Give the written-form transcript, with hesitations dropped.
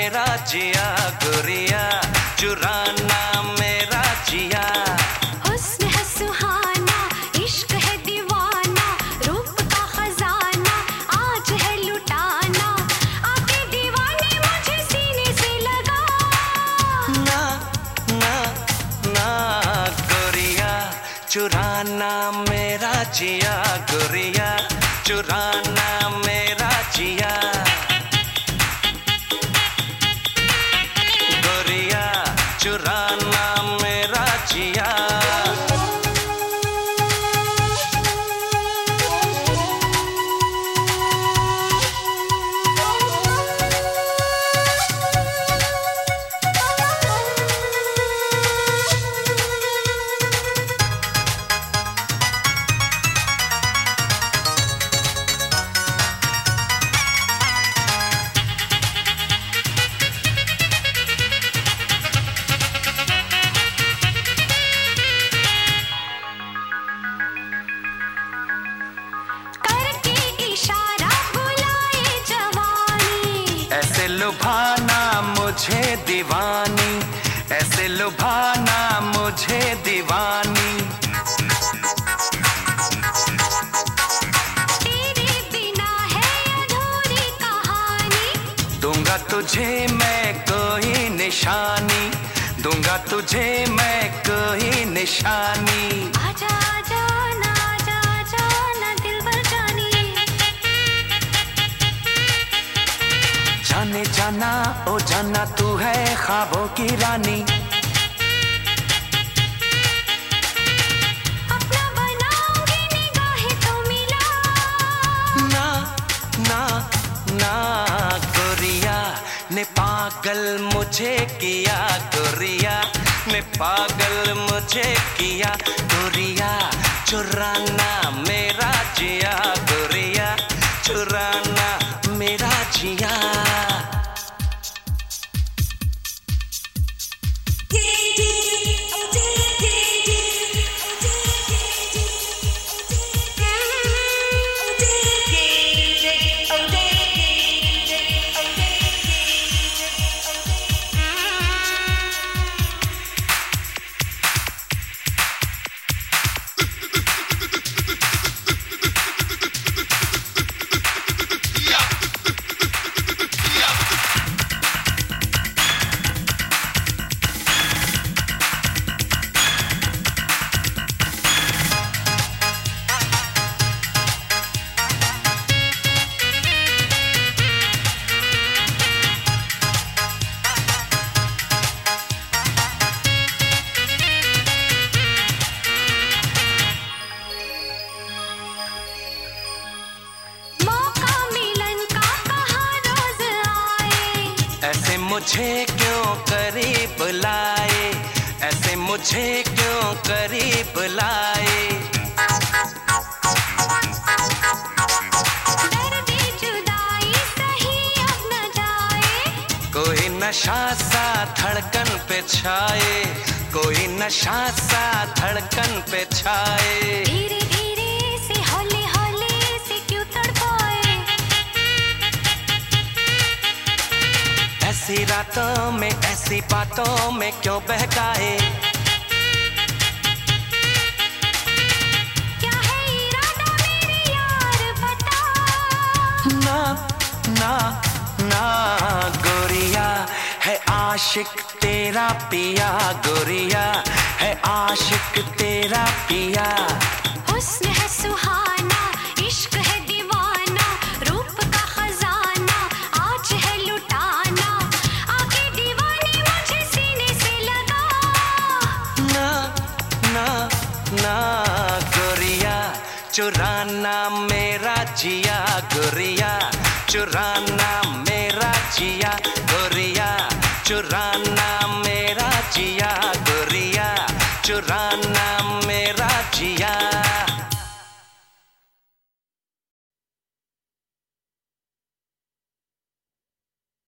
मेरा जिया गोरिया, चुराना मेरा जिया। हुस्न है सुहाना, इश्क है दीवाना, रूप का खजाना आज है लुटाना। आके दीवाने मुझे सीने से लगा। ना ना ना गोरिया, चुराना मेरा जिया गोरिया, चुराना मेरा जिया। गोरिया चुराना मेरा जिया। ऐसे लुभाना मुझे दीवानी, ऐसे लुभाना मुझे दीवानी। तेरे बिना है अधूरी कहानी। दूंगा तुझे मैं कोई निशानी, दूंगा तुझे मैं कोई निशानी। आजा आजा ना, आजा आजा ना दिलबर जानी। जाने जाना ओ जाना तू है ख्वाबों की रानी। अपना बनाऊंगी निगाहें तो मिला। ना ना ना गोरिया ने पागल मुझे किया, गोरिया ने पागल मुझे किया। गोरिया चुराना मेरा जिया, गोरिया चुराना मेरा जिया। ऐसे मुझे क्यों करीब लाए, ऐसे मुझे क्यों करीब लाए। दर्द जुदाई सही अब न जाए। कोई नशा सा धड़कन पे छाए, कोई नशा सा धड़कन पे छाए। धीरे धीरे से हौले हौले से क्यों तड़पाए। ऐसी रातों में ऐसी बातों में क्यों बहकाए। क्या है इरादा मेरे यार बता। ना ना ना गोरिया है आशिक तेरा पिया, गोरिया है आशिक तेरा पिया। हुस्न है सुहाना, इश्क है दीवाना, रूप का खजाना आज है लुटाना। आके दीवाने मुझे सीने से लगा। ना ना ना गोरिया चुराना मेरा जिया, गोरिया चुराना मेरा जिया। गोरिया चुराना मेरा जिया, गोरिया चुराना